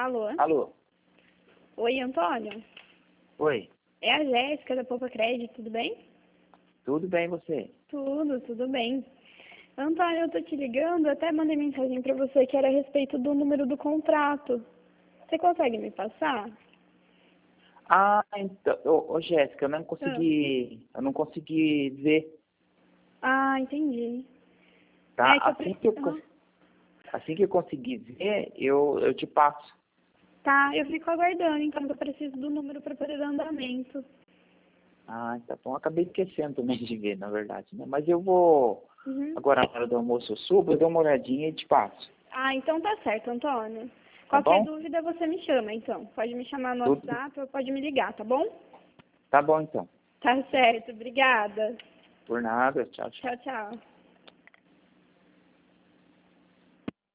Alô? Alô? Oi, Antônio? Oi, É a Jéssica da Poupa Crédito, tudo bem? tudo bem você? Tudo bem. Antônio, eu tô te ligando, eu até mandei mensagem pra você que era a respeito do número do contrato. Você consegue me passar? Ah, então, ô Jéssica, Ah, eu não consegui ver, entendi. tá? É que eu preciso... Assim que eu conseguir ver, eu te passo. Tá, eu fico aguardando, então eu preciso do número para poder dar andamento. Ah, tá bom, acabei esquecendo também de ver, na verdade, né? Mas eu vou, Uhum. agora na hora do almoço eu subo, eu dou uma olhadinha e te passo, Então tá certo, Antônio. tá Qualquer bom? dúvida você me chama, então. Pode me chamar no Tudo, WhatsApp ou pode me ligar, tá bom? tá bom então. Tá certo, obrigada. Por nada, tchau, tchau. Tchau, tchau.